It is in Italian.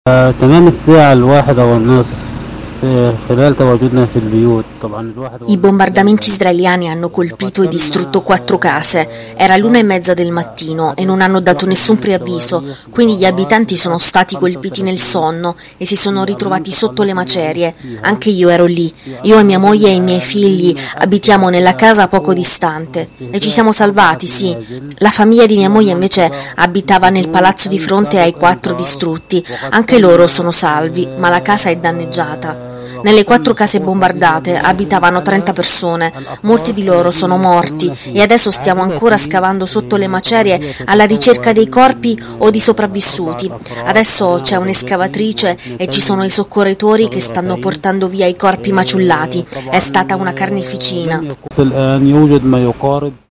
تمام الساعة 1:30 خلال تواجدنا في البيوت طبعا I bombardamenti israeliani hanno colpito e distrutto 4 case. Era l'1:30 del mattino e non hanno dato nessun preavviso, quindi gli abitanti sono stati colpiti nel sonno e si sono ritrovati sotto le macerie. Anche io ero lì. Io e mia moglie e i miei figli abitiamo nella casa poco distante e ci siamo salvati, sì. La famiglia di mia moglie invece abitava nel palazzo di fronte ai 4 distrutti. Anche loro sono salvi, ma la casa è danneggiata. Nelle 4 case bombardate abitavano 30 persone, molti di loro sono morti e adesso stiamo ancora scavando sotto le macerie alla ricerca dei corpi o di sopravvissuti. Adesso c'è un'escavatrice e ci sono i soccorritori che stanno portando via i corpi maciullati. È stata una carneficina.